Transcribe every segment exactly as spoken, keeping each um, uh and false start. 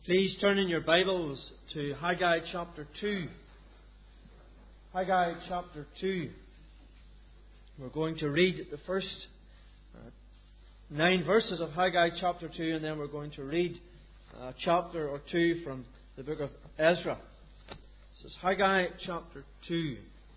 Please turn in your Bibles to Haggai chapter two. Haggai chapter two. We're going to read the first uh, nine verses of Haggai chapter two, and then we're going to read a chapter or two from the book of Ezra. This is Haggai chapter two.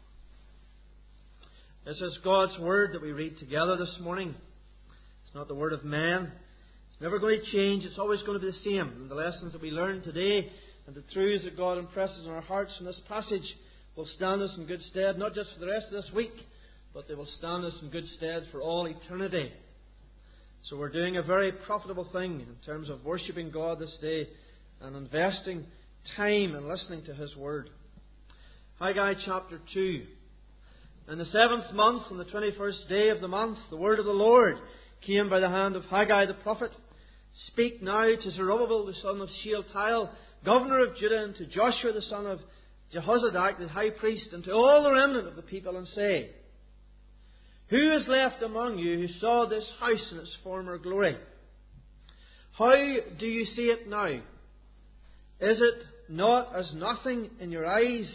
This is God's Word that we read together this morning. It's not the word of man. It's never going to change. It's always going to be the same. And the lessons that we learn today and the truths that God impresses on our hearts from this passage will stand us in good stead, not just for the rest of this week, but they will stand us in good stead for all eternity. So we're doing a very profitable thing in terms of worshipping God this day and investing time in listening to His Word. Haggai chapter two. In the seventh month, on the twenty-first day of the month, the word of the Lord came by the hand of Haggai the prophet. Speak now to Zerubbabel the son of Shealtiel, governor of Judah, and to Joshua the son of Jehozadak the high priest, and to all the remnant of the people, and say, Who is left among you who saw this house in its former glory? How do you see it now? Is it not as nothing in your eyes?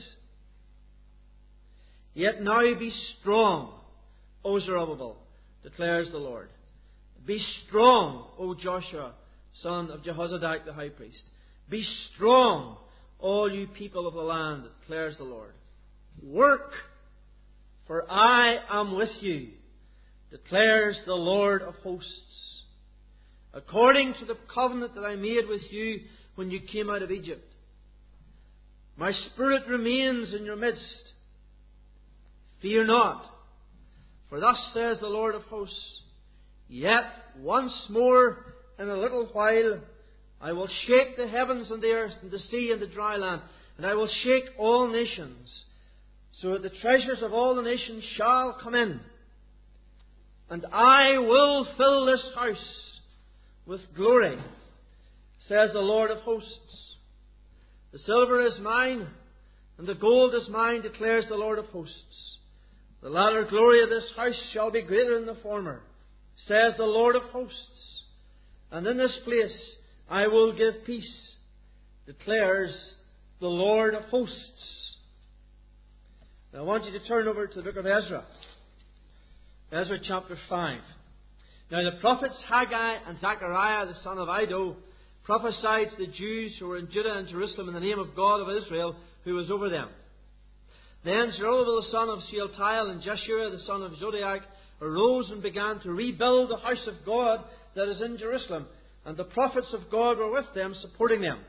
Yet now be strong, O Zerubbabel, declares the Lord. Be strong, O Joshua, son of Jehozadak the high priest. Be strong, all you people of the land, declares the Lord. Work, for I am with you, declares the Lord of hosts. According to the covenant that I made with you when you came out of Egypt. My Spirit remains in your midst. Fear not, for thus says the Lord of hosts, Yet once more in a little while I will shake the heavens and the earth and the sea and the dry land, and I will shake all nations, so that the treasures of all the nations shall come in. And I will fill this house with glory, says the Lord of hosts. The silver is mine, and the gold is mine, declares the Lord of hosts. The latter glory of this house shall be greater than the former, says the Lord of hosts. And in this place I will give peace, declares the Lord of hosts. Now I want you to turn over to the book of Ezra. Ezra chapter five. Now the prophets Haggai and Zechariah the son of Iddo prophesied to the Jews who were in Judah and Jerusalem in the name of God of Israel, who was over them. Then Zerubbabel the son of Shealtiel and Jeshua the son of Zodiac arose and began to rebuild the house of God that is in Jerusalem, and the prophets of God were with them, supporting them.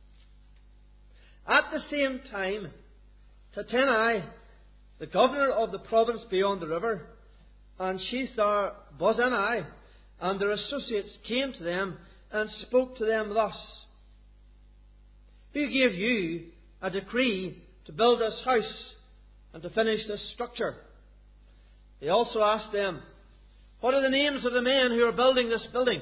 At the same time, Tattenai, the governor of the province beyond the river, and Shethar Bozenai and their associates came to them and spoke to them thus, Who gave you a decree to build this house and to finish this structure? They also asked them, What are the names of the men who are building this building?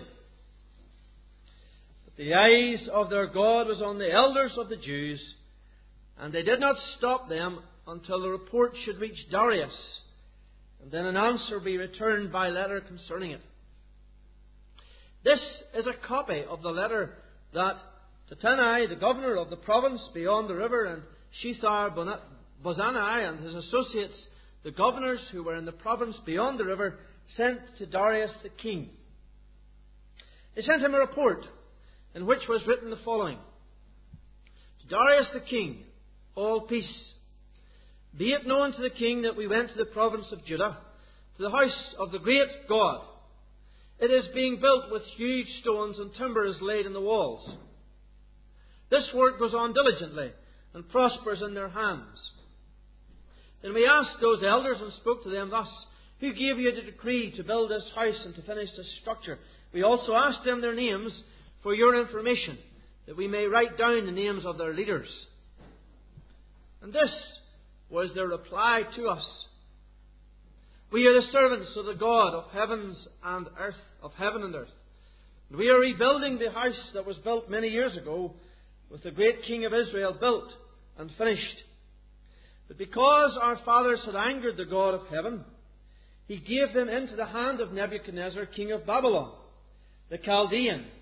But the eyes of their God was on the elders of the Jews, and they did not stop them until the report should reach Darius, and then an answer be returned by letter concerning it. This is a copy of the letter that Tattenai, the governor of the province beyond the river, and Shethar Bozenai and his associates, the governors who were in the province beyond the river, sent to Darius the king. They sent him a report in which was written the following: To Darius the king, all peace. Be it known to the king that we went to the province of Judah, to the house of the great God. It is being built with huge stones, and timber is laid in the walls. This work goes on diligently and prospers in their hands. Then we asked those elders and spoke to them thus, Who gave you the decree to build this house and to finish this structure? We also asked them their names for your information, that we may write down the names of their leaders. And this was their reply to us: We are the servants of the God of heavens and earth, of heaven and earth. And we are rebuilding the house that was built many years ago, with the great king of Israel built and finished. But because our fathers had angered the God of heaven, He gave them into the hand of Nebuchadnezzar, king of Babylon, the Chaldean,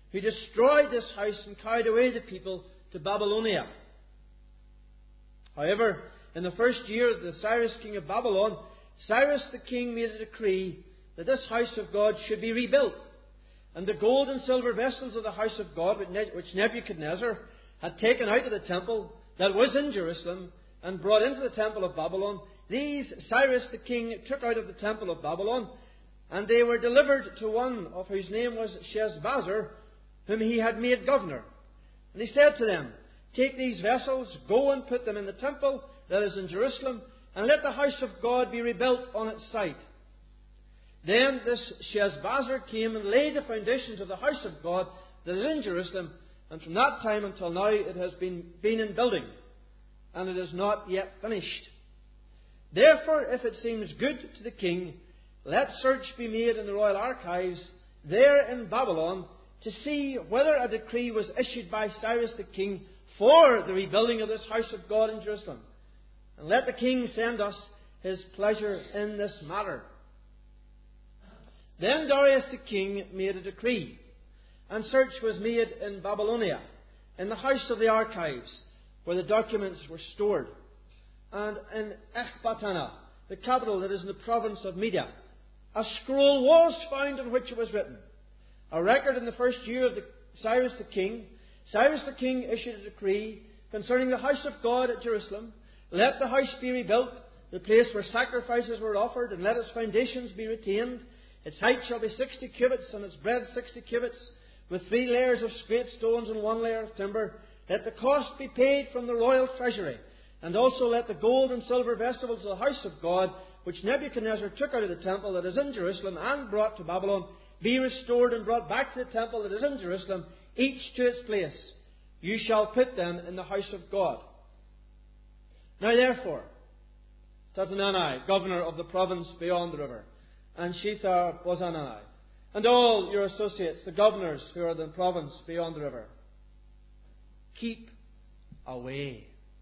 who destroyed this house and carried away the people to Babylonia. However, in the first year of the Cyrus king of Babylon, Cyrus the king made a decree that this house of God should be rebuilt. And the gold and silver vessels of the house of God, which Nebuchadnezzar had taken out of the temple that was in Jerusalem and brought into the temple of Babylon, these Cyrus the king took out of the temple of Babylon, and they were delivered to one of whose name was Sheshbazzar, whom he had made governor. And he said to them, "Take these vessels, go and put them in the temple that is in Jerusalem, and let the house of God be rebuilt on its site." Then this Sheshbazzar came and laid the foundations of the house of God that is in Jerusalem, and from that time until now it has been, been in building, and it is not yet finished. Therefore, if it seems good to the king, let search be made in the royal archives there in Babylon to see whether a decree was issued by Cyrus the king for the rebuilding of this house of God in Jerusalem. And let the king send us his pleasure in this matter. Then Darius the king made a decree, and search was made in Babylonia, in the house of the archives, where the documents were stored, and in Ecbatana, the capital that is in the province of Media. A scroll was found in which it was written, a record in the first year of the Cyrus the king. Cyrus the king issued a decree concerning the house of God at Jerusalem. Let the house be rebuilt, the place where sacrifices were offered, and let its foundations be retained. Its height shall be sixty cubits, and its breadth sixty cubits, with three layers of straight stones and one layer of timber. Let the cost be paid from the royal treasury, and also let the gold and silver vessels of the house of God, which Nebuchadnezzar took out of the temple that is in Jerusalem and brought to Babylon, be restored and brought back to the temple that is in Jerusalem, each to its place. You shall put them in the house of God. Now therefore, Tattenai, governor of the province beyond the river, and Shethar-Bozenai, and all your associates, the governors who are in the province beyond the river, keep away.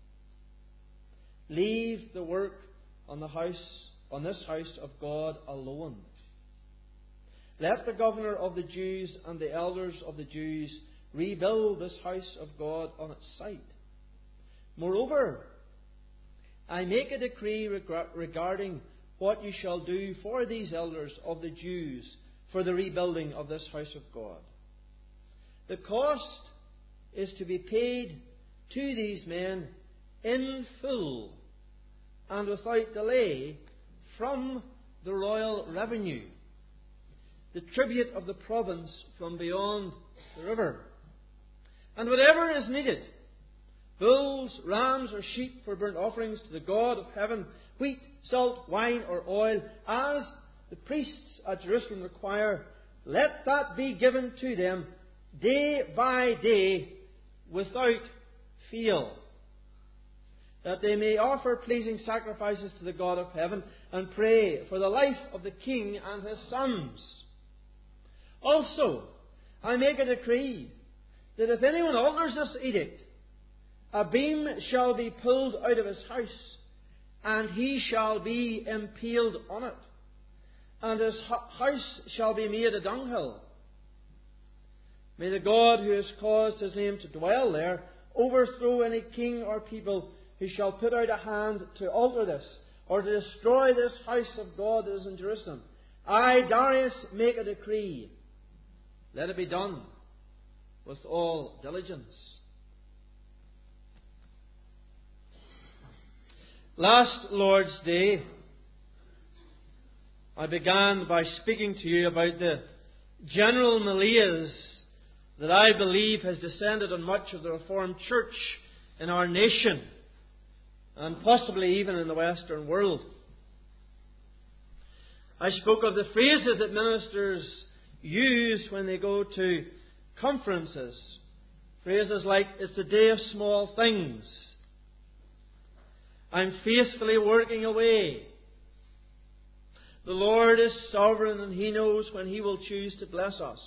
Leave the work on the house, on this house of God alone. Let the governor of the Jews and the elders of the Jews rebuild this house of God on its site. Moreover, I make a decree regarding what you shall do for these elders of the Jews for the rebuilding of this house of God. The cost is to be paid to these men in full and without delay from the royal revenue, the tribute of the province from beyond the river. And whatever is needed, bulls, rams, or sheep for burnt offerings to the God of heaven, wheat, salt, wine, or oil, as the priests at Jerusalem require, let that be given to them day by day without fail, that they may offer pleasing sacrifices to the God of heaven and pray for the life of the king and his sons. Also, I make a decree that if anyone alters this edict, a beam shall be pulled out of his house, and he shall be impaled on it, and his house shall be made a dunghill. May the God who has caused his name to dwell there overthrow any king or people who shall put out a hand to alter this, or to destroy this house of God that is in Jerusalem. I, Darius, make a decree. Let it be done with all diligence. Last Lord's Day, I began by speaking to you about the general malaise that I believe has descended on much of the Reformed Church in our nation, and possibly even in the Western world. I spoke of the phrases that ministers use when they go to conferences. Phrases like, it's a day of small things. I'm faithfully working away. The Lord is sovereign and He knows when He will choose to bless us.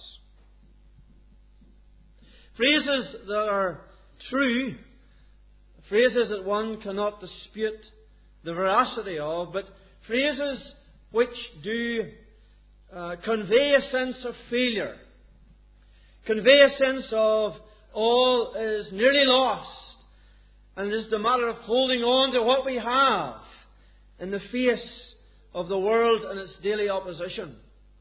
Phrases that are true, phrases that one cannot dispute the veracity of, but phrases which do uh, convey a sense of failure. convey a sense of all is nearly lost, and it is the matter of holding on to what we have in the face of the world and its daily opposition.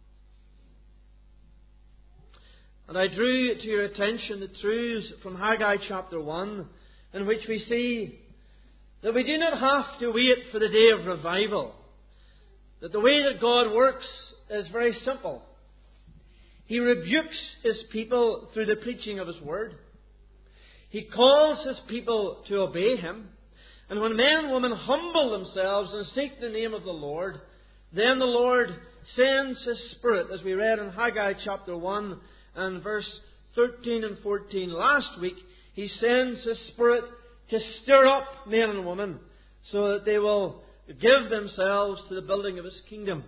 And I drew to your attention the truths from Haggai chapter one, in which we see that we do not have to wait for the day of revival. That the way that God works is very simple. He rebukes His people through the preaching of His Word. He calls His people to obey Him. And when men and women humble themselves and seek the name of the Lord, then the Lord sends His Spirit, as we read in Haggai chapter one and verse thirteen and fourteen last week. He sends His Spirit to stir up men and women so that they will give themselves to the building of His kingdom.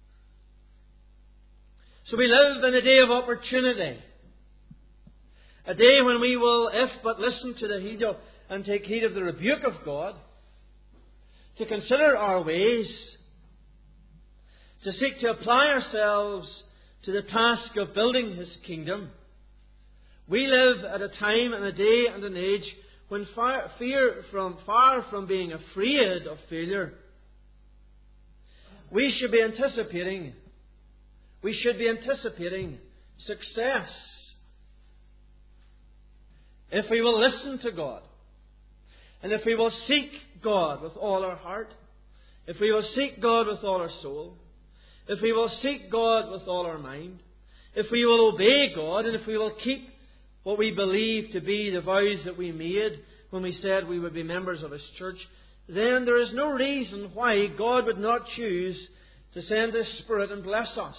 So we live in a day of opportunity. A day when we will, if but listen to the heed of, and take heed of the rebuke of God, to consider our ways, to seek to apply ourselves to the task of building His kingdom. We live at a time and a day and an age when far, fear from, far from being afraid of failure, we should be anticipating, we should be anticipating success. If we will listen to God, and if we will seek God with all our heart, if we will seek God with all our soul, if we will seek God with all our mind, if we will obey God, and if we will keep what we believe to be the vows that we made when we said we would be members of His church, then there is no reason why God would not choose to send His Spirit and bless us.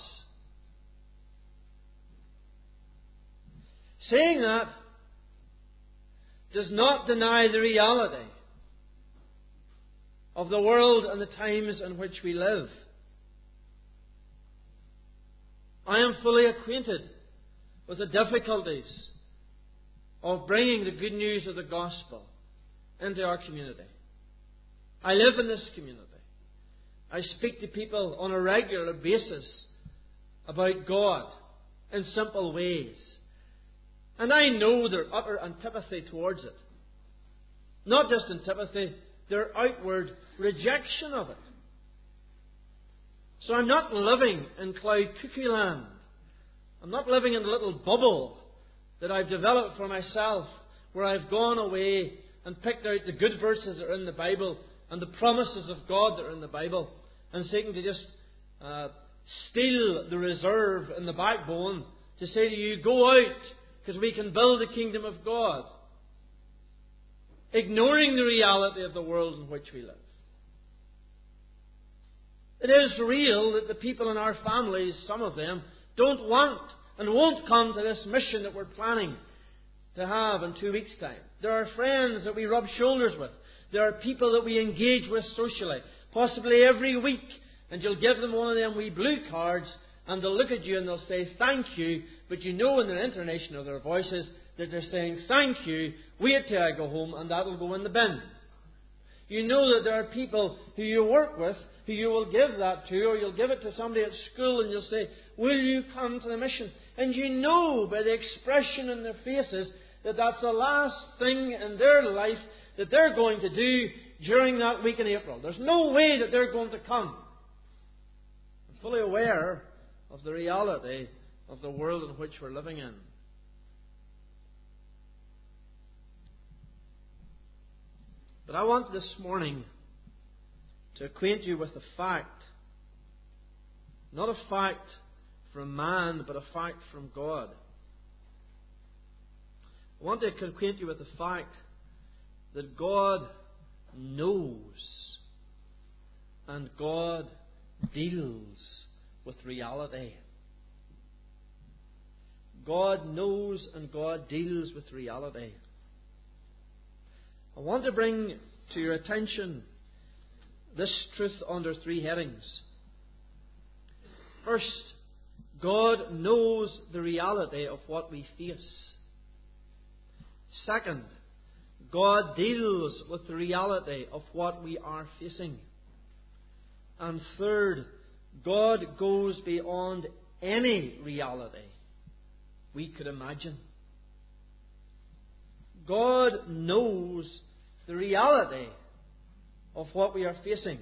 Saying that does not deny the reality of the world and the times in which we live. I am fully acquainted with the difficulties of bringing the good news of the gospel into our community. I live in this community. I speak to people on a regular basis about God in simple ways. And I know their utter antipathy towards it. Not just antipathy, their outward rejection of it. So I'm not living in cloud cuckoo land. I'm not living in a little bubble that I've developed for myself, where I've gone away and picked out the good verses that are in the Bible and the promises of God that are in the Bible, and seeking to just uh, steal the reserve and the backbone to say to you, go out, because we can build the kingdom of God. Ignoring the reality of the world in which we live. It is real that the people in our families, some of them, don't want and won't come to this mission that we're planning to have in two weeks' time. There are friends that we rub shoulders with. There are people that we engage with socially, possibly every week. And you'll give them one of them wee blue cards, and they'll look at you and they'll say, thank you. But you know in their intonation of their voices that they're saying, thank you, wait till I go home, and that'll go in the bin. You know that there are people who you work with who you will give that to, or you'll give it to somebody at school and you'll say, will you come to the mission? And you know by the expression in their faces that that's the last thing in their life that they're going to do during that week in April. There's no way that they're going to come. I'm fully aware of the reality of the world in which we're living in. But I want this morning to acquaint you with the fact, not a fact from man, but a fact from God. I want to acquaint you with the fact that God knows and God deals with reality. God knows and God deals with reality. I want to bring to your attention this truth under three headings. First, God knows the reality of what we face. Second, God deals with the reality of what we are facing. And third, God goes beyond any reality we could imagine. God knows the reality of what we are facing.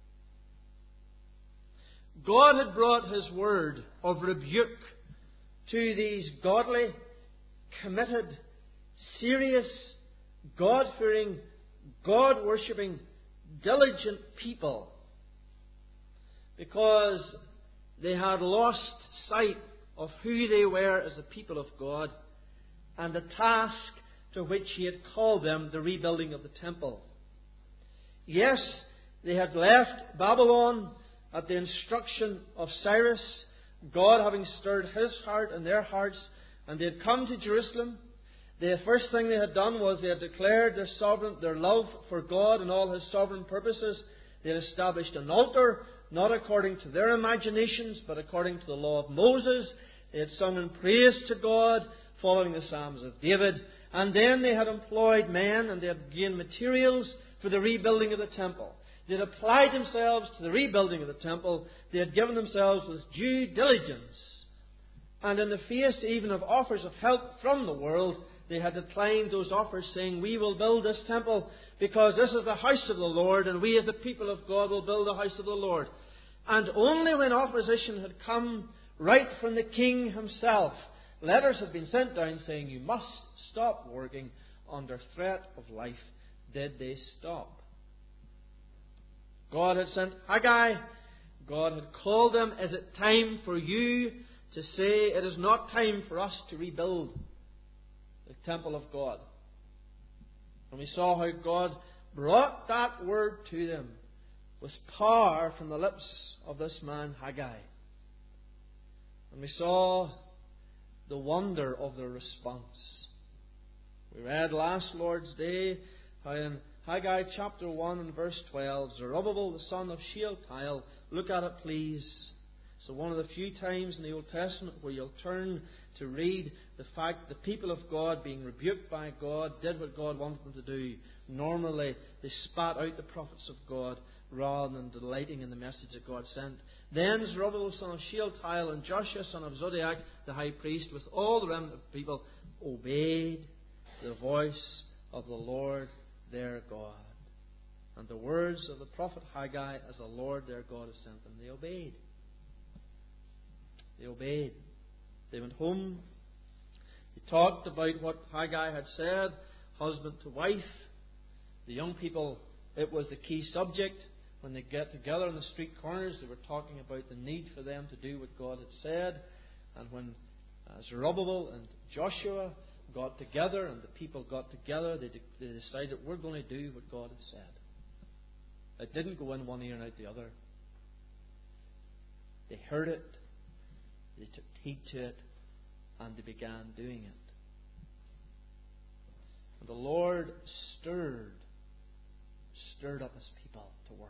God had brought His word of rebuke to these godly, committed, serious, God-fearing, God-worshipping, diligent people, because they had lost sight of who they were as the people of God and the task to which He had called them, the rebuilding of the temple. Yes, they had left Babylon at the instruction of Cyrus, God having stirred His heart and their hearts, and they had come to Jerusalem. The first thing they had done was they had declared their sovereign, their love for God and all His sovereign purposes. They had established an altar, not according to their imaginations, but according to the law of Moses. They had sung in praise to God, following the Psalms of David. And then they had employed men, and they had gained materials for the rebuilding of the temple. They had applied themselves to the rebuilding of the temple. They had given themselves with due diligence. And in the face even of offers of help from the world, they had declined those offers, saying, "We will build this temple because this is the house of the Lord, and we as the people of God will build the house of the Lord." And only when opposition had come right from the king himself, letters had been sent down saying, "You must stop working under threat of life," did they stop. God had sent Haggai. God had called them. Is it time for you to say, "It is not time for us to rebuild the temple of God"? And we saw how God brought that word to them with power from the lips of this man Haggai. And we saw the wonder of their response. We read last Lord's Day how in Haggai chapter one and verse twelve, Zerubbabel the son of Shealtiel, look at it please. So one of the few times in the Old Testament where you'll turn to read the fact the people of God being rebuked by God did what God wanted them to do. Normally they spat out the prophets of God rather than delighting in the message that God sent. Then Zerubbabel the son of Shealtiel and Joshua son of Zodiac the high priest with all the remnant of the people obeyed the voice of the Lord their God. And the words of the prophet Haggai, as the Lord their God has sent them, they obeyed. They obeyed. They went home. They talked about what Haggai had said, husband to wife. The young people, it was the key subject. When they get together in the street corners, they were talking about the need for them to do what God had said. And when uh, Zerubbabel and Joshua got together and the people got together, they, de- they decided, we're going to do what God had said. It didn't go in one ear and out the other. They heard it, they took heed to it, and they began doing it. And the Lord stirred, stirred up His people to work.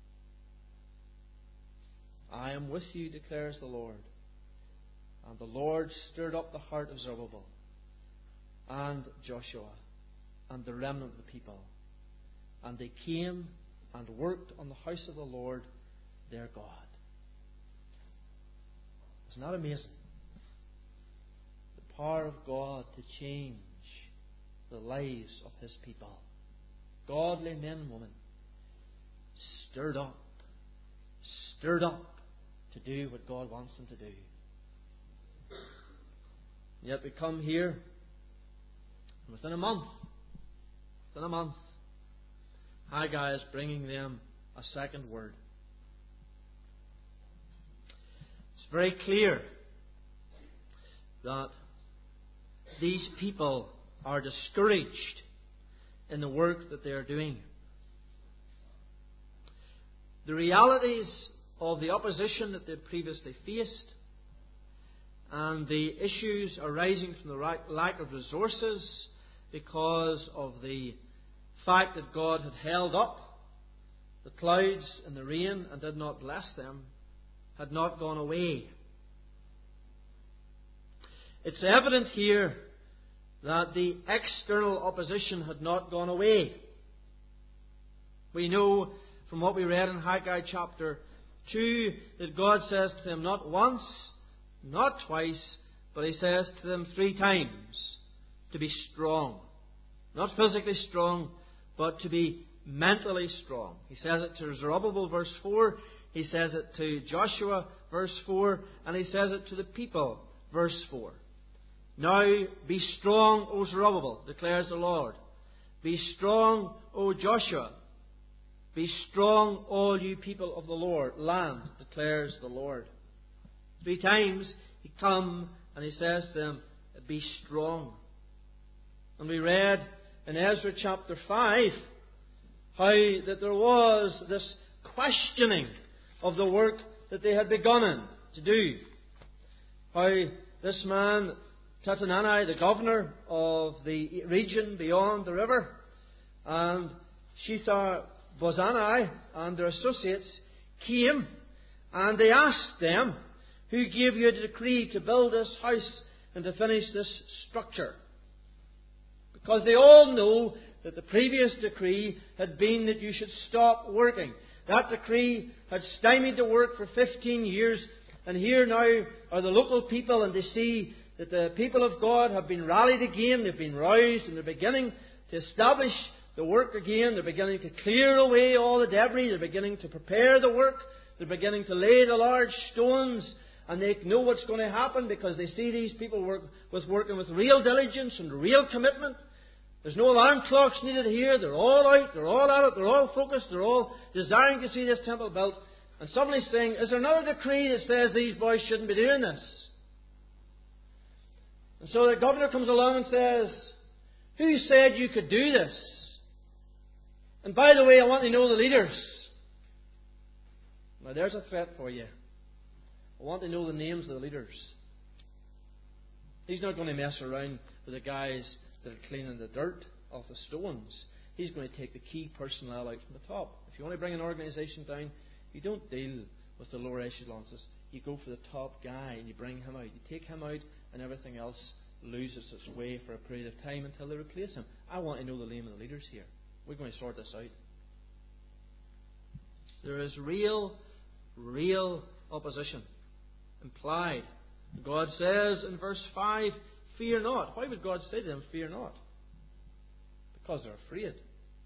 I am with you, declares the Lord. And the Lord stirred up the heart of Zerubbabel and Joshua and the remnant of the people. And they came and worked on the house of the Lord their God. Isn't that amazing? The power of God to change the lives of His people. Godly men and women stirred up, stirred up to do what God wants them to do. Yet we come here, and within a month, within a month, Haggai is bringing them a second word. It's very clear that these people are discouraged in the work that they are doing. The realities of the opposition that they previously faced and the issues arising from the lack of resources because of the fact that God had held up the clouds and the rain and did not bless them had not gone away. It's evident here that the external opposition had not gone away. We know from what we read in Haggai chapter two that God says to them not once, not twice, but he says to them three times to be strong. Not physically strong, but to be mentally strong. He says it to Zerubbabel, verse four. He says it to Joshua, verse four. And he says it to the people, verse four. Now be strong, O Zerubbabel, declares the Lord. Be strong, O Joshua. Be strong, all you people of the Lord, land, declares the Lord. Three times he comes and he says to them, be strong. And we read in Ezra chapter five how that there was this questioning of the work that they had begun to do. How this man, Tatanani, the governor of the region beyond the river, and Shethar Bozani and their associates came and they asked them, who gave you a decree to build this house and to finish this structure? Because they all know that the previous decree had been that you should stop working. That decree had stymied the work for fifteen years, and here now are the local people, and they see that the people of God have been rallied again, they've been roused, and they're beginning to establish the work again. They're beginning to clear away all the debris, they're beginning to prepare the work, they're beginning to lay the large stones, and they know what's going to happen because they see these people work, was working with real diligence and real commitment. There's no alarm clocks needed here. They're all out. They're all at it. They're all focused. They're all desiring to see this temple built. And somebody's saying, is there another decree that says these boys shouldn't be doing this? And so the governor comes along and says, who said you could do this? And by the way, I want to know the leaders. Now there's a threat for you. I want to know the names of the leaders. He's not going to mess around with the guys that are cleaning the dirt off the stones. He's going to take the key personnel out from the top. If you want to bring an organisation down, you don't deal with the lower echelons. You go for the top guy and you bring him out. You take him out and everything else loses its way for a period of time until they replace him. I want to know the name of the leaders here. We're going to sort this out. There is real, real opposition implied. God says in verse five, fear not. Why would God say to them, fear not? Because they're afraid.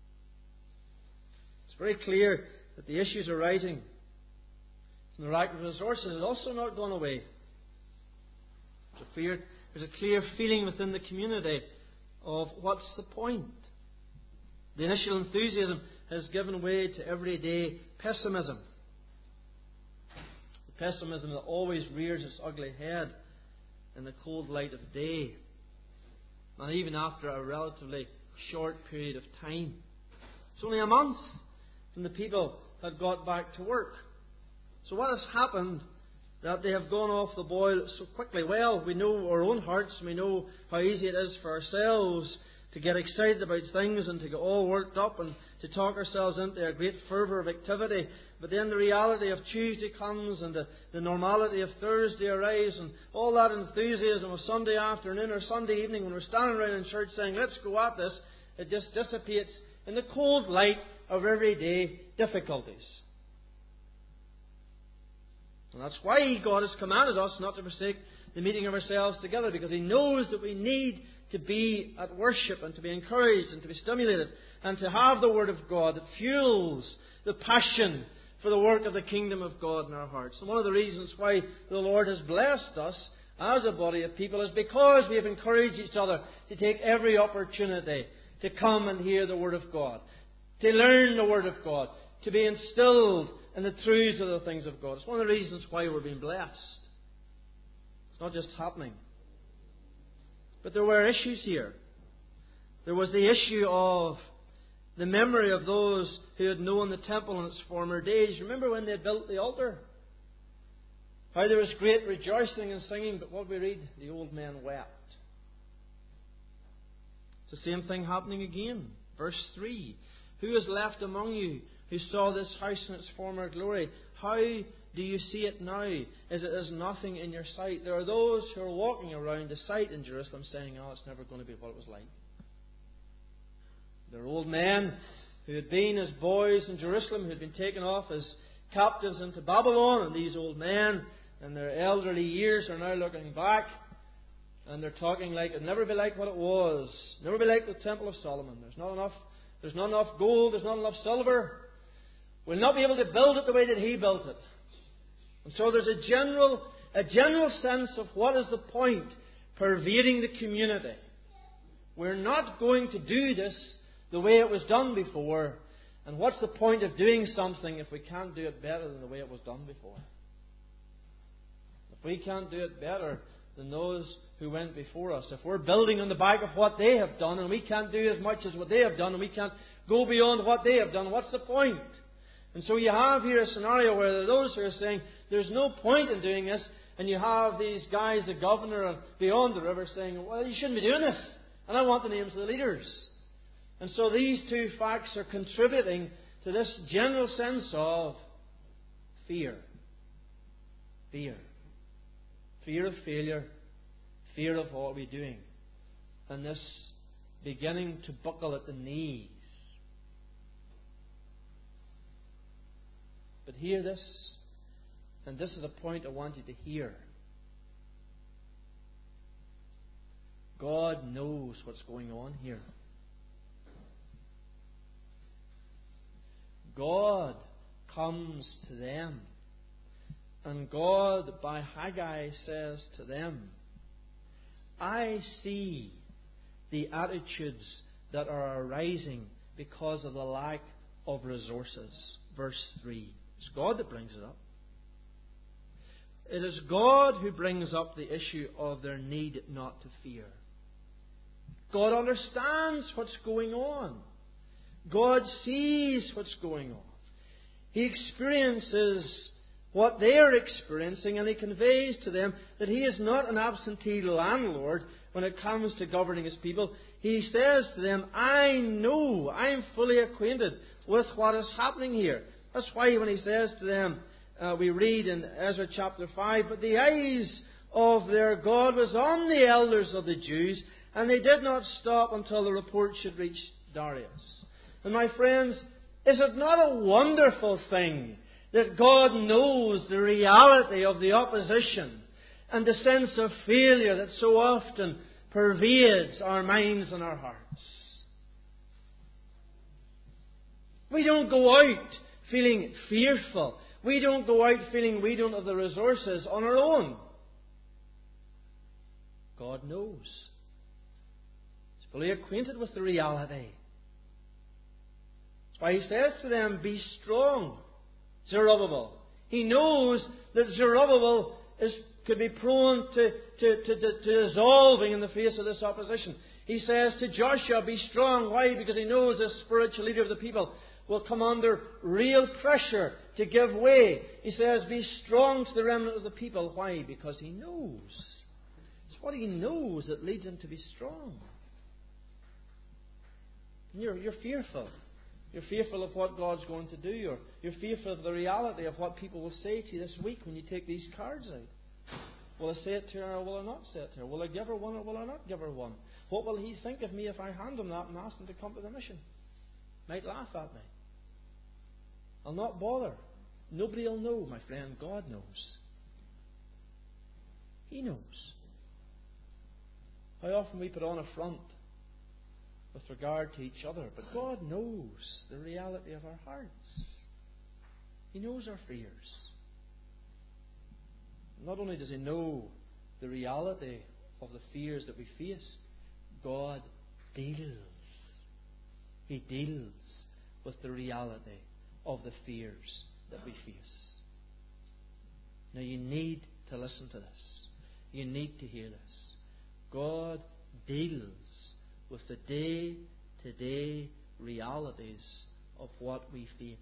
It's very clear that the issues arising from the lack of resources is also not gone away. There's a, fear, there's a clear feeling within the community of what's the point. The initial enthusiasm has given way to everyday pessimism. The pessimism that always rears its ugly head in the cold light of day, and even after a relatively short period of time. It's only a month from the people had got back to work. So what has happened that they have gone off the boil so quickly? Well, we know our own hearts, we know how easy it is for ourselves to get excited about things and to get all worked up and to talk ourselves into a great fervour of activity. But then the reality of Tuesday comes and the, the normality of Thursday arrives, and all that enthusiasm of Sunday afternoon or Sunday evening when we're standing around in church saying, let's go at this, it just dissipates in the cold light of everyday difficulties. And that's why God has commanded us not to forsake the meeting of ourselves together, because He knows that we need to be at worship and to be encouraged and to be stimulated and to have the Word of God that fuels the passion for the work of the kingdom of God in our hearts. And one of the reasons why the Lord has blessed us as a body of people is because we have encouraged each other to take every opportunity to come and hear the Word of God, to learn the Word of God, to be instilled in the truths of the things of God. It's one of the reasons why we're being blessed. It's not just happening. But there were issues here. There was the issue of the memory of those who had known the temple in its former days. Remember when they built the altar? How there was great rejoicing and singing, but what we read, the old men wept. It's the same thing happening again. Verse three. Who is left among you who saw this house in its former glory? How do you see it now? Is it as nothing in your sight? There are those who are walking around the site in Jerusalem saying, oh, it's never going to be what it was like. There are old men who had been as boys in Jerusalem, who had been taken off as captives into Babylon, and these old men in their elderly years are now looking back And they're talking like it'll never be like what it was. Never be like the Temple of Solomon. There's not enough, there's not enough gold, there's not enough silver. We'll not be able to build it the way that he built it. And so there's a general, a general sense of what is the point pervading the community. We're not going to do this the way it was done before. And what's the point of doing something if we can't do it better than the way it was done before? If we can't do it better than those who went before us, if we're building on the back of what they have done and we can't do as much as what they have done and we can't go beyond what they have done, what's the point? And so you have here a scenario where there are those who are saying there's no point in doing this, and you have these guys, the governor beyond the river, saying, well, you shouldn't be doing this, and I want the names of the leaders. And so these two facts are contributing to this general sense of fear. Fear. Fear of failure. Fear of what we're doing. And this beginning to buckle at the knees. But hear this, and this is a point I want you to hear. God knows what's going on here. God comes to them. And God, by Haggai, says to them, I see the attitudes that are arising because of the lack of resources. Verse three. It's God that brings it up. It is God who brings up the issue of their need not to fear. God understands what's going on. God sees what's going on. He experiences what they are experiencing, and He conveys to them that He is not an absentee landlord when it comes to governing His people. He says to them, I know, I am fully acquainted with what is happening here. That's why when He says to them, uh, we read in Ezra chapter five, but the eyes of their God was on the elders of the Jews, and they did not stop until the report should reach Darius. And my friends, is it not a wonderful thing that God knows the reality of the opposition and the sense of failure that so often pervades our minds and our hearts? We don't go out feeling fearful. We don't go out feeling we don't have the resources on our own. God knows. He's fully acquainted with the reality. That's why He says to them, be strong, Zerubbabel. He knows that Zerubbabel is, could be prone to, to, to, to, to dissolving in the face of this opposition. He says to Joshua, be strong. Why? Because he knows this spiritual leader of the people will come under real pressure to give way. He says, be strong to the remnant of the people. Why? Because he knows. It's what he knows that leads him to be strong. And you're, you're fearful. You're fearful of what God's going to do. You're, you're fearful of the reality of what people will say to you this week when you take these cards out. Will I say it to her or will I not say it to her? Will I give her one or will I not give her one? What will he think of me if I hand him that and ask him to come to the mission? Might laugh at me. I'll not bother. Nobody will know, my friend. God knows. He knows. How often we put on a front with regard to each other, but God knows the reality of our hearts. He knows our fears. Not only does He know the reality of the fears that we face, God deals. He deals with the reality of the fears that we face. Now you need to listen to this. You need to hear this. God deals with the day-to-day realities of what we face.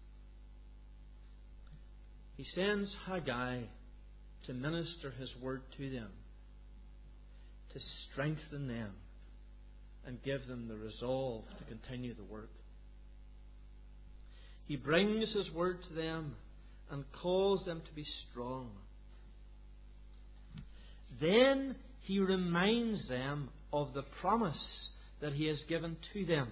He sends Haggai to minister His word to them, to strengthen them and give them the resolve to continue the work. He brings His word to them and calls them to be strong. Then He reminds them of the promise that He has given to them.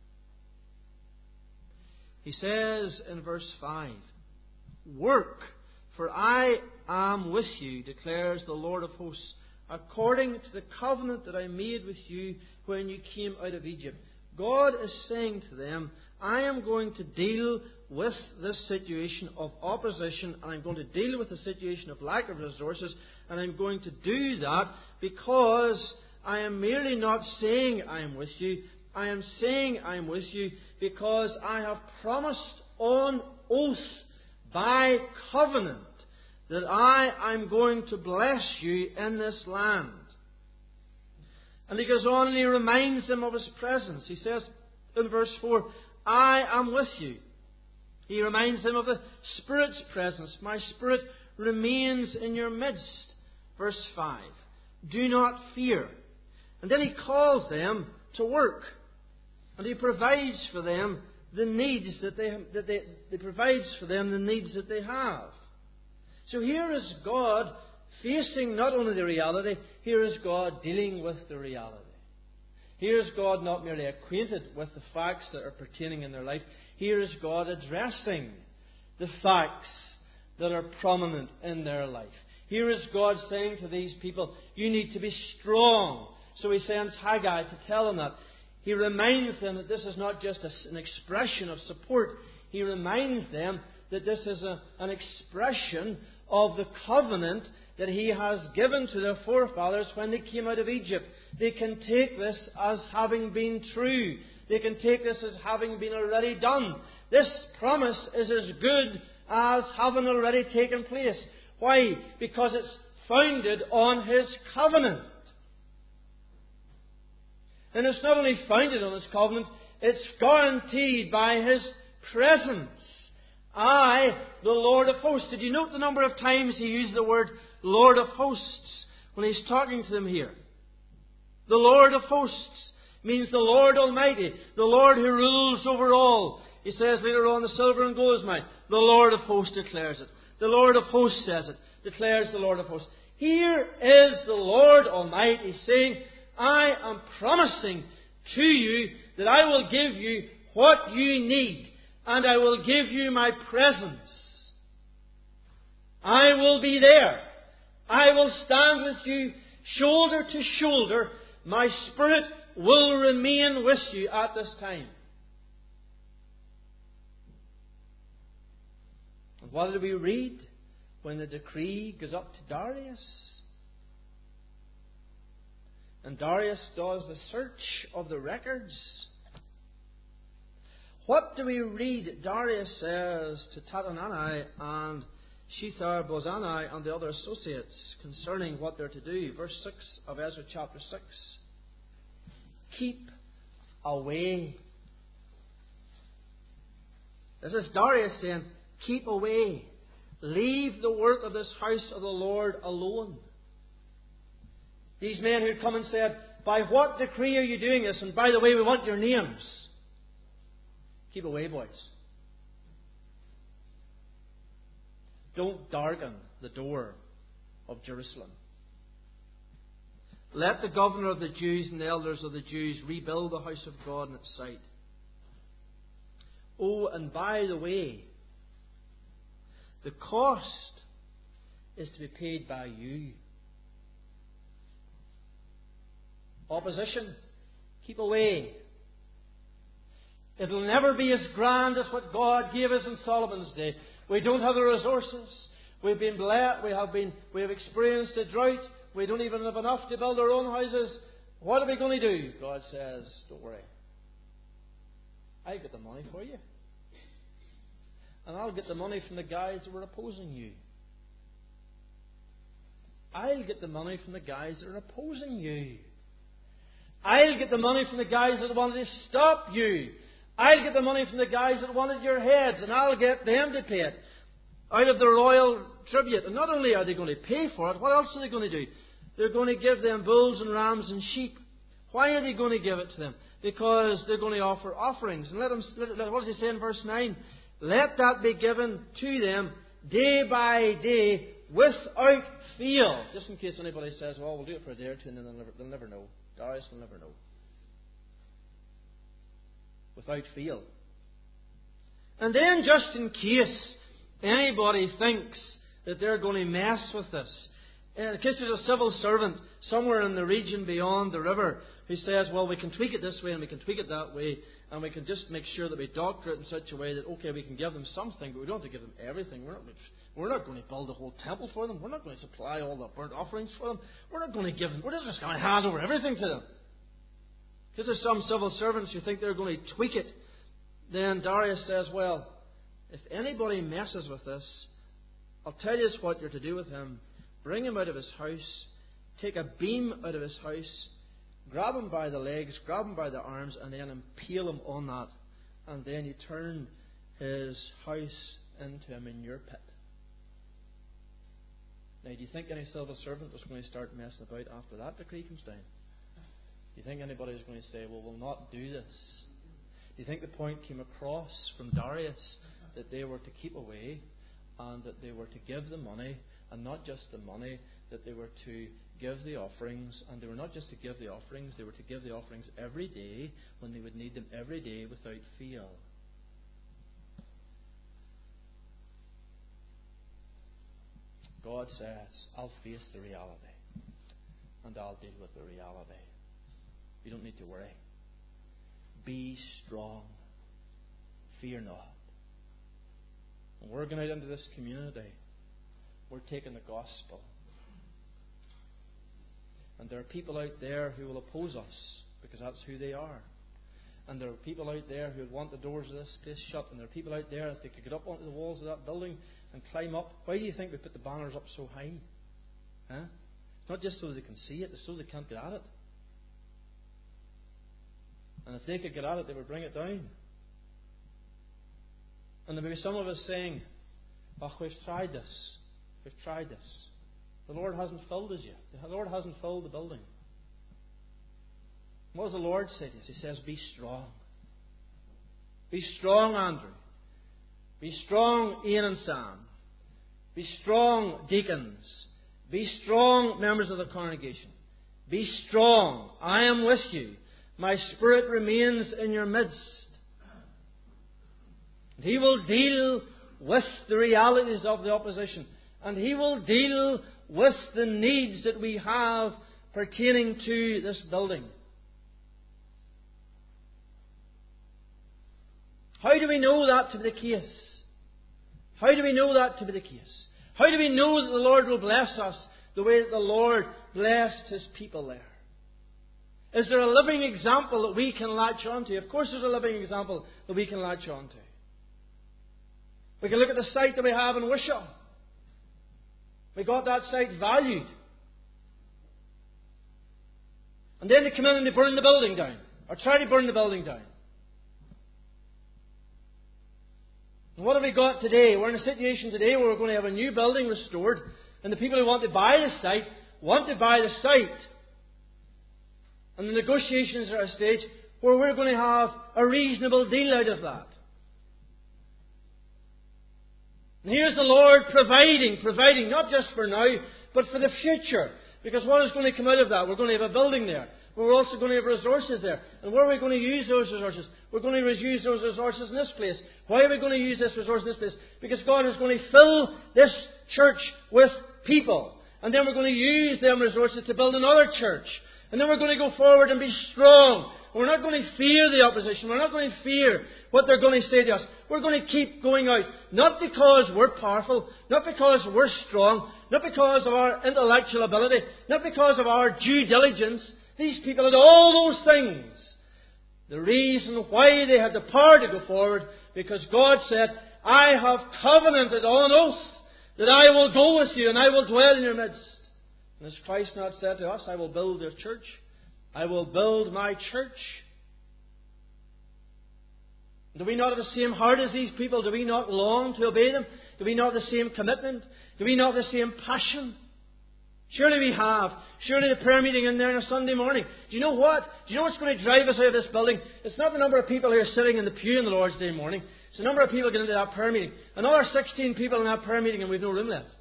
He says in verse five, work, for I am with you, declares the Lord of hosts. according to the covenant that I made with you when you came out of Egypt. God is saying to them, I am going to deal with this situation of opposition, and I'm going to deal with the situation of lack of resources, and I'm going to do that because I am merely not saying I am with you. I am saying I am with you because I have promised on oath by covenant that I am going to bless you in this land. And he goes on and he reminds them of his presence. He says in verse four, I am with you. He reminds them of the Spirit's presence. My Spirit remains in your midst. Verse five, do not fear. And then he calls them to work. And he provides for them the needs that they, that they, he provides for them the needs that they have. So here is God facing not only the reality, here is God dealing with the reality. Here is God not merely acquainted with the facts that are pertaining in their life. Here is God addressing the facts that are prominent in their life. Here is God saying to these people, you need to be strong. So he sends Haggai to tell them that. He reminds them that this is not just a, an expression of support. He reminds them that this is a, an expression of the covenant that He has given to their forefathers when they came out of Egypt. They can take this as having been true. They can take this as having been already done. This promise is as good as having already taken place. Why? Because it's founded on His covenant. And it's not only founded on His covenant, it's guaranteed by His presence. I, the Lord of hosts. Did you note the number of times He used the word Lord of hosts when He's talking to them here? The Lord of hosts means the Lord Almighty, the Lord who rules over all. He says later on, the silver and gold is mine. The Lord of hosts declares it. The Lord of hosts says it, declares the Lord of hosts. Here is the Lord Almighty saying, I am promising to you that I will give you what you need, and I will give you my presence. I will be there. I will stand with you shoulder to shoulder. My Spirit will remain with you at this time. And what did we read when the decree goes up to Darius? And Darius does the search of the records. What do we read Darius says to Tatanai and Shethar Bozani and the other associates concerning what they're to do? Verse six of Ezra chapter six. Keep away. This is Darius saying, keep away. Leave the work of this house of the Lord alone. These men who come and said, by what decree are you doing this? And by the way, we want your names. Keep away, boys. Don't darken the door of Jerusalem. Let the governor of the Jews and the elders of the Jews rebuild the house of God in its site. Oh, and by the way, the cost is to be paid by you. Opposition, keep away. It'll never be as grand as what God gave us in Solomon's day. We don't have the resources. We've been blessed. We have been. We have experienced a drought. We don't even have enough to build our own houses. What are we going to do? God says, don't worry. I'll get the money for you. And I'll get the money from the guys that were opposing you. I'll get the money from the guys that are opposing you. I'll get the money from the guys that wanted to stop you. I'll get the money from the guys that wanted your heads, and I'll get them to pay it out of the royal tribute. And not only are they going to pay for it, what else are they going to do? They're going to give them bulls and rams and sheep. Why are they going to give it to them? Because they're going to offer offerings. And let them, let, let, what does he say in verse nine? Let that be given to them day by day without fail. Just in case anybody says, well, we'll do it for a day or two, and then they'll never, they'll never know. Darius will never know. Without fail. And then, just in case anybody thinks that they're going to mess with this, in case there's a civil servant somewhere in the region beyond the river who says, well, we can tweak it this way and we can tweak it that way, and we can just make sure that we doctor it in such a way that, okay, we can give them something, but we don't have to give them everything. We're not, we're not going to build a whole temple for them. We're not going to supply all the burnt offerings for them. We're not going to give them, we're just going to hand over everything to them. Because there's some civil servants who think they're going to tweak it. Then Darius says, well, if anybody messes with this, I'll tell you what you're to do with him. Bring him out of his house, take a beam out of his house, grab him by the legs, grab him by the arms, and then impale him on that. And then you turn his house into a manure pit. Now, do you think any civil servant was going to start messing about after that decree comes down? Do you think anybody is going to say, well, we'll not do this? Do you think the point came across from Darius that they were to keep away and that they were to give the money, and not just the money, that they were to give the offerings, and they were not just to give the offerings, they were to give the offerings every day when they would need them every day without fail. God says, I'll face the reality, and I'll deal with the reality. You don't need to worry. Be strong. Fear not. When we're going out into this community, we're taking the gospel. And there are people out there who will oppose us because that's who they are. And there are people out there who would want the doors of this place shut. And there are people out there, if they could get up onto the walls of that building and climb up. Why do you think we put the banners up so high? Huh? It's not just so they can see it, it's so they can't get at it. And if they could get at it, they would bring it down. And there may be some of us saying, oh, we've tried this. We've tried this. The Lord hasn't filled us yet. The Lord hasn't filled the building. What does the Lord say to us? He says, be strong. Be strong, Andrew. Be strong, Ian and Sam. Be strong, deacons. Be strong, members of the congregation. Be strong. I am with you. My Spirit remains in your midst. He will deal with the realities of the opposition. And He will deal with the needs that we have pertaining to this building. How do we know that to be the case? How do we know that to be the case? How do we know that the Lord will bless us the way that the Lord blessed His people there? Is there a living example that we can latch onto? Of course there's a living example that we can latch onto. We can look at the site that we have in Wishaw. We got that site valued. And then they come in and they burn the building down. Or try to burn the building down. And what have we got today? We're in a situation today where we're going to have a new building restored. And the people who want to buy the site want to buy the site. And the negotiations are at a stage where we're going to have a reasonable deal out of that. And here's the Lord providing, providing not just for now, but for the future. Because what is going to come out of that? We're going to have a building there. We're also going to have resources there. And where are we going to use those resources? We're going to use those resources in this place. Why are we going to use this resource in this place? Because God is going to fill this church with people. And then we're going to use them resources to build another church. And then we're going to go forward and be strong. We're not going to fear the opposition. We're not going to fear what they're going to say to us. We're going to keep going out. Not because we're powerful. Not because we're strong. Not because of our intellectual ability. Not because of our due diligence. These people had all those things. The reason why they had the power to go forward, because God said, I have covenanted on oath that I will go with you and I will dwell in your midst. And has Christ not said to us, I will build your church? I will build my church. Do we not have the same heart as these people? Do we not long to obey them? Do we not have the same commitment? Do we not have the same passion? Surely we have. Surely the prayer meeting in there on a Sunday morning. Do you know what? Do you know what's going to drive us out of this building? It's not the number of people who are sitting in the pew on the Lord's Day morning. It's the number of people getting into that prayer meeting. Another sixteen people in that prayer meeting and we've no room left.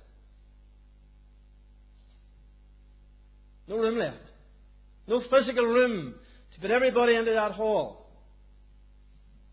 No room left. No physical room to put everybody into that hall.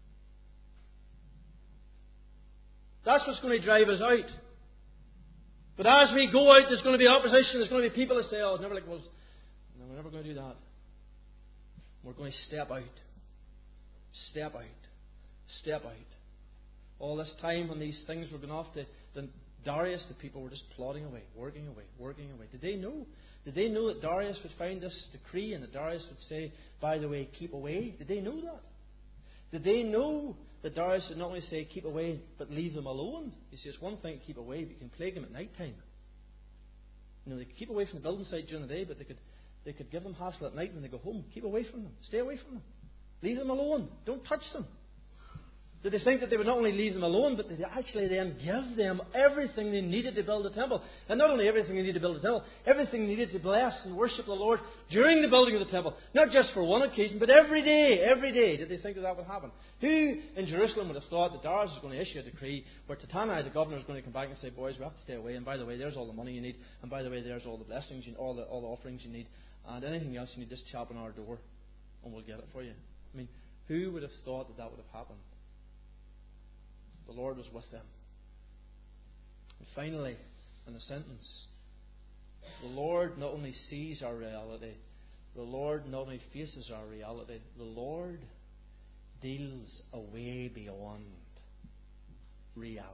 That's what's going to drive us out. But as we go out, there's going to be opposition. There's going to be people that say, oh, it's never like it was. No, we're never going to do that. We're going to step out. Step out. Step out. All this time when these things were going off to, to Darius, the people were just plodding away, working away, working away. Did they know? Did they know that Darius would find this decree and that Darius would say, by the way, keep away? Did they know that? Did they know that Darius would not only say keep away, but leave them alone? You see, it's one thing to keep away, but you can plague them at night time. You know, they could keep away from the building site during the day, but they could they could give them hassle at night when they go home. Keep away from them. Stay away from them. Leave them alone. Don't touch them. Did they think that they would not only leave them alone, but they'd actually then give them everything they needed to build the temple? And not only everything they needed to build the temple, everything they needed to bless and worship the Lord during the building of the temple. Not just for one occasion, but every day, every day. Did they think that that would happen? Who in Jerusalem would have thought that Darius was going to issue a decree where Tattenai, the governor, is going to come back and say, boys, we have to stay away, and by the way, there's all the money you need, and by the way, there's all the blessings, you, all the all the offerings you need, and anything else you need, just tap on our door, and we'll get it for you. I mean, who would have thought that that would have happened? The Lord was with them. And finally, in the sentence, the Lord not only sees our reality, the Lord not only faces our reality, the Lord deals away beyond reality.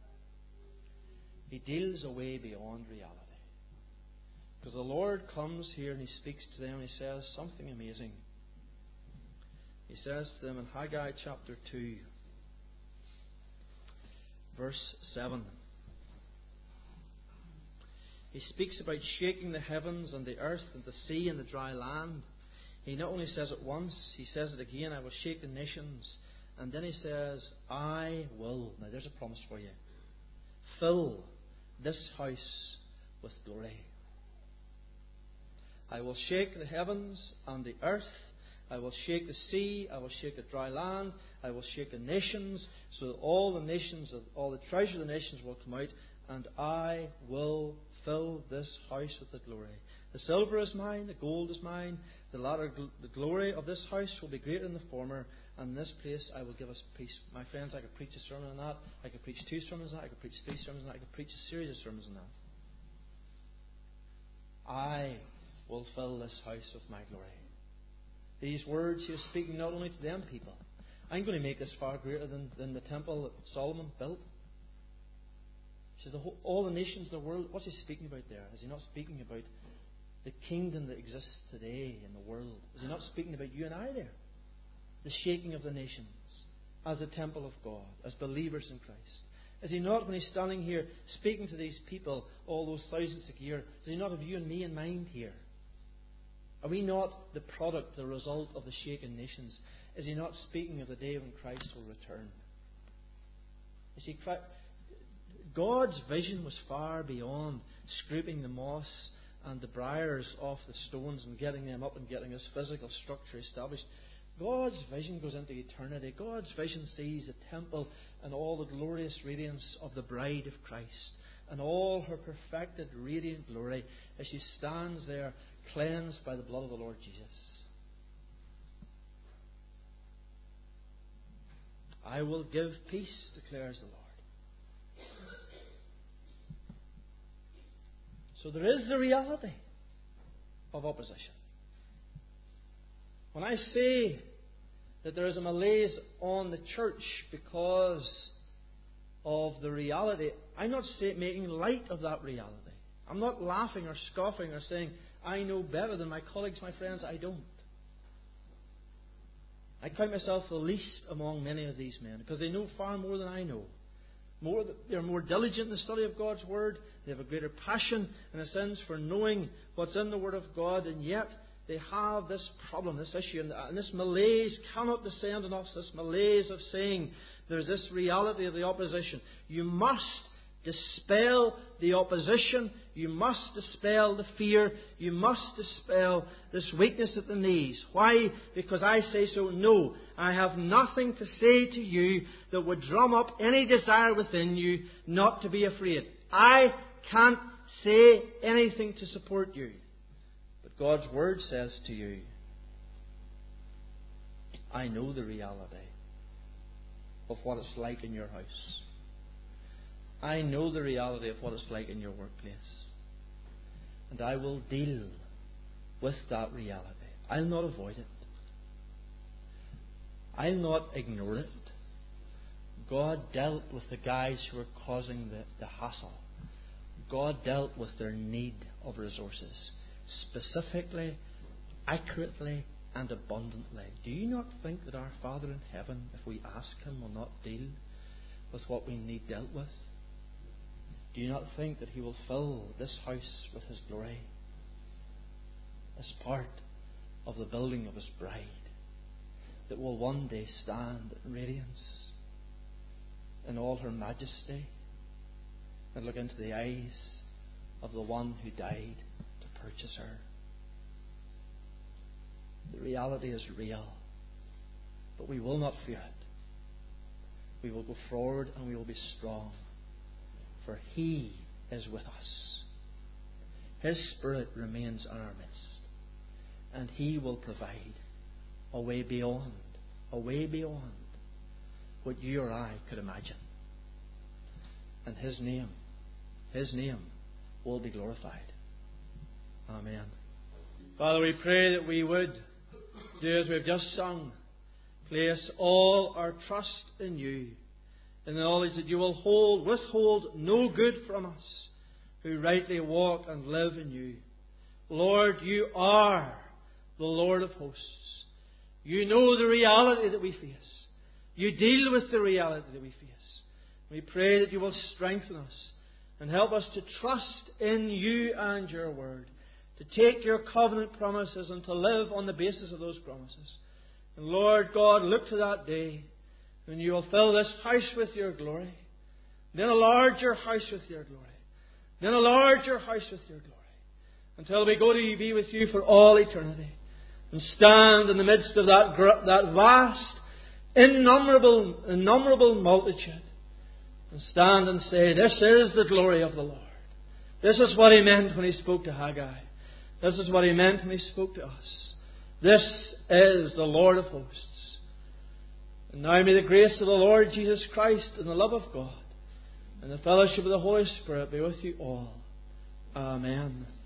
He deals away beyond reality. Because the Lord comes here and He speaks to them and He says something amazing. He says to them in Haggai chapter two, verse seven. He speaks about shaking the heavens and the earth and the sea and the dry land. He not only says it once, he says it again, I will shake the nations. And then he says, I will. Now there's a promise for you. Fill this house with glory. I will shake the heavens and the earth. I will shake the sea, I will shake the dry land, I will shake the nations, so that all the nations, all the treasure of the nations will come out, and I will fill this house with the glory. The silver is mine, the gold is mine, the latter, the glory of this house will be greater than the former, and in this place I will give us peace. My friends, I could preach a sermon on that, I could preach two sermons on that, I could preach three sermons on that, I could preach a series of sermons on that. I will fill this house with my glory. These words He is speaking not only to them people. I'm going to make this far greater than, than the temple that Solomon built. He says the whole, all the nations of the world. What's He speaking about there? Is He not speaking about the kingdom that exists today in the world? Is He not speaking about you and I there? The shaking of the nations as a temple of God, as believers in Christ. Is He not, when He's standing here speaking to these people all those thousands of years, is He not of you and me in mind here? Are we not the product, the result of the shaken nations? Is He not speaking of the day when Christ will return? You see, God's vision was far beyond scraping the moss and the briars off the stones and getting them up and getting this physical structure established. God's vision goes into eternity. God's vision sees the temple and all the glorious radiance of the bride of Christ and all her perfected radiant glory as she stands there cleansed by the blood of the Lord Jesus. I will give peace, declares the Lord. So there is the reality of opposition. When I say that there is a malaise on the church because of the reality, I'm not say, making light of that reality. I'm not laughing or scoffing or saying, I know better than my colleagues, my friends. I don't. I count myself the least among many of these men because they know far more than I know. More, they're more diligent in the study of God's Word. They have a greater passion, in a sense, for knowing what's in the Word of God, and yet they have this problem, this issue, and, and this malaise cannot descend on us, this malaise of saying there's this reality of the opposition. You must dispel the opposition. You must dispel the fear. You must dispel this weakness at the knees. Why? Because I say so? No. I have nothing to say to you that would drum up any desire within you not to be afraid. I can't say anything to support you. But God's Word says to you, I know the reality of what it's like in your house. I know the reality of what it's like in your workplace. And I will deal with that reality. I'll not avoid it. I'll not ignore it. God dealt with the guys who were causing the, the hassle. God dealt with their need of resources, specifically, accurately, and abundantly. Do you not think that our Father in heaven, if we ask Him, will not deal with what we need dealt with? Do you not think that He will fill this house with His glory as part of the building of His bride that will one day stand in radiance in all her majesty and look into the eyes of the one who died to purchase her? The reality is real, but we will not fear it. We will go forward and we will be strong, for He is with us. His Spirit remains in our midst, and He will provide a way beyond, a way beyond what you or I could imagine. And His name, His name will be glorified. Amen. Father, we pray that we would do as we've just sung, place all our trust in You, in the knowledge that You will hold, withhold no good from us who rightly walk and live in You. Lord, You are the Lord of hosts. You know the reality that we face. You deal with the reality that we face. We pray that You will strengthen us and help us to trust in You and Your Word, to take Your covenant promises and to live on the basis of those promises. And Lord God, look to that day when You will fill this house with Your glory, then a larger house with Your glory, then a larger house with Your glory, until we go to be with You for all eternity and stand in the midst of that, that vast, innumerable, innumerable multitude and stand and say, this is the glory of the Lord. This is what He meant when He spoke to Haggai. This is what He meant when He spoke to us. This is the Lord of hosts. And now may the grace of the Lord Jesus Christ and the love of God and the fellowship of the Holy Spirit be with you all. Amen.